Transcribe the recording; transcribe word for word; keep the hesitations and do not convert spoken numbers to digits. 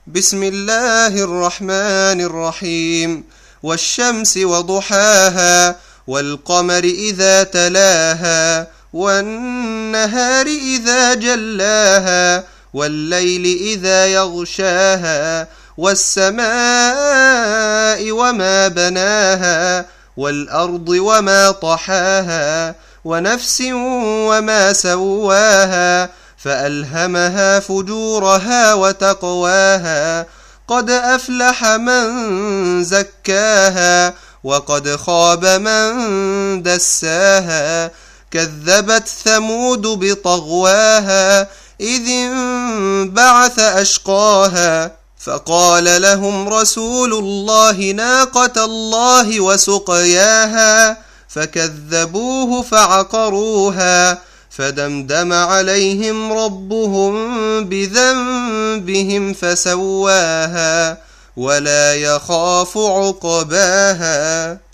بسم الله الرحمن الرحيم. والشمس وضحاها والقمر إذا تلاها والنهار إذا جلاها والليل إذا يغشاها والسماء وما بناها والأرض وما طحاها ونفس وما سواها فألهمها فجورها وتقواها قد أفلح من زكاها وقد خاب من دساها كذبت ثمود بطغواها إذ انبعث أشقاها فقال لهم رسول الله ناقة الله وسقياها فكذبوه فعقروها فدمدم عليهم ربهم بذنبهم فسواها ولا يخاف عقباها.